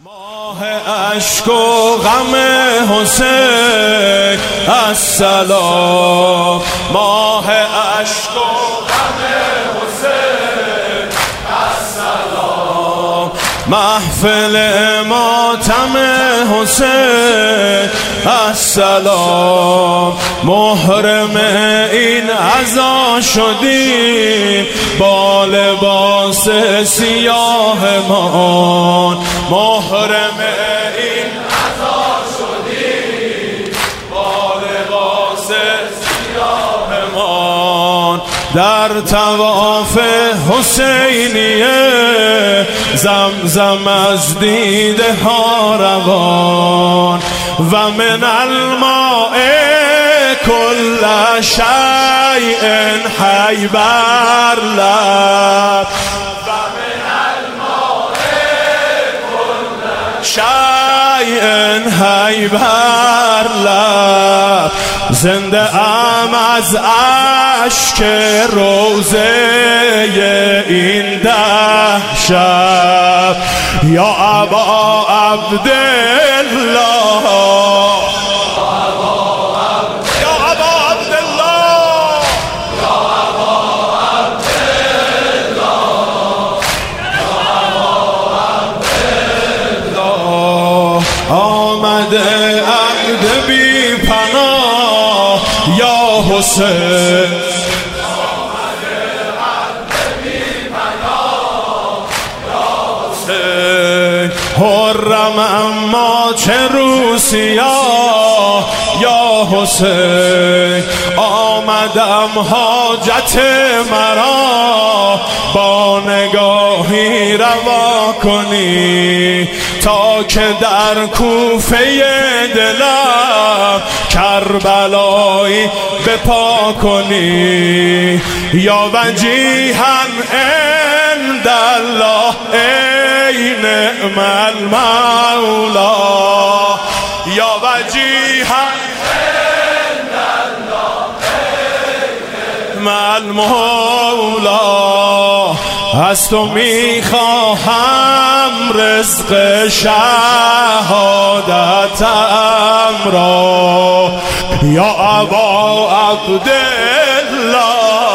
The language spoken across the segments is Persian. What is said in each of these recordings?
ماه اشک و غم حسین السلام، ماه اشک و غم حسین السلام، محفل ماتم حسین السلام، محرم این عزا شدیم با لباس سیاهمان، محرم این عزا شدیم با لباس سیاهمان، در طواف حسینیه زمزم از دیده ها روان و من الماء کل شیء حی بر لب و من الماء کل شیء حی بر لب، زنده ام از اشک روزه این دهشت یا ابا عبدالله، آمده عبد بی پناه یا حسین، آمده عبد بی پناه یا حسین، حرم اما چه روسیا یا حسین، آمدم حاجت مرا با نگاهی روا کنی تا که در کوفه دلم کربلایی بپا کنی یا وجیها عند الله ای نعم المولا، یا وجیها عند الله ای نعم المولا، از تو میخواهم رزق شهادتم را یا ابا عبدالله،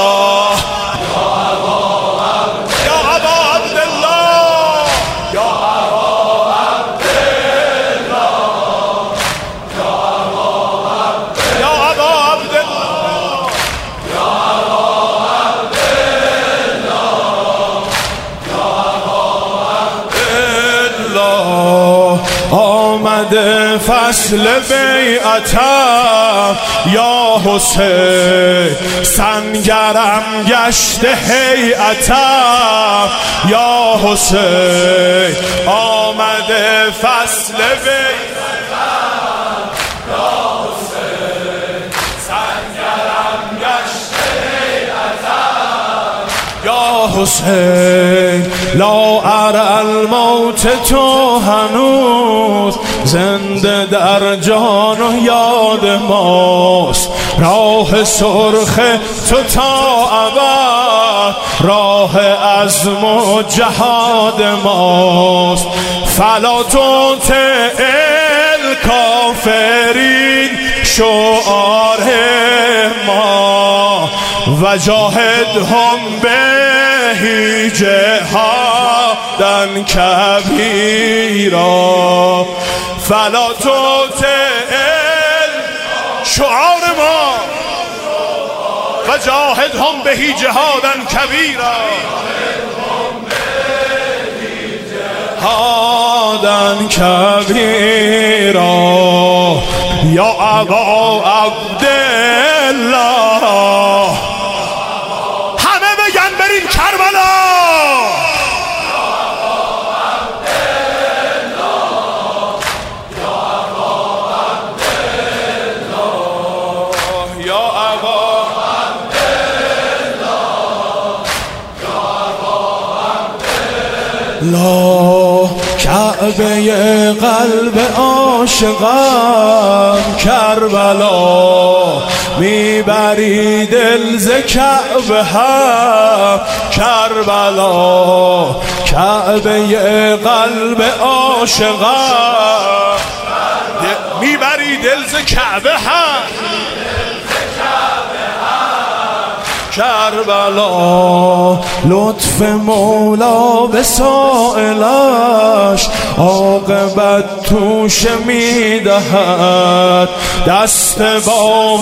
آمده فصل بیعتم یا حسین، سنگرم گشته هیئتم یا حسین، آمده فصل بیعتم یا حسین، سنگرم گشته هیئتم یا حسین، لا اری الموت تو هنوز زنده در جان و یاد ماست، راه سرخ تو تا ابد راه عزم و جهاد ماست، فلا تطع الکافرین شعار ما و جاهدهم به جهادا کبیرا، فلا تطع شعار ما و جاهدهم به جهادا کبیرا، جهادا کبیرا یا ابا عبدالله، همه بگن بریم کربلا، لا کعبه قلب عاشقان کربلا، میبری دل ز کعبه هم کربلا، کعبه قلب عاشقان میبری دل ز کعبه هم کربلا. لطف مولا به سائلش عاقبت توش میدهد، دست باب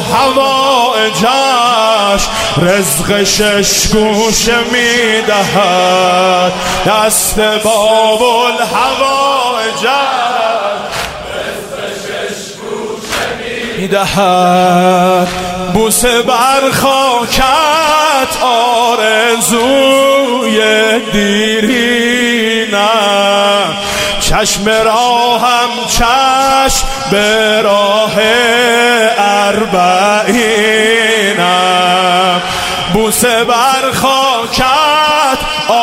الحوائجش رزق شش گوش میدهد، دست باب الحوائجش میدهد. بوسه بر خاکت آرزوی دیرینم، چشم راهم چشم به راه اربعینم. بوسه بر خاکت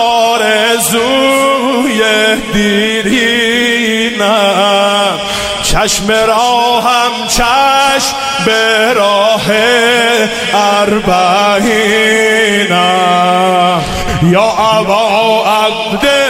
آرزوی دیرینم، چشم راهم چشم به راه اربعینم. یا ابا عبد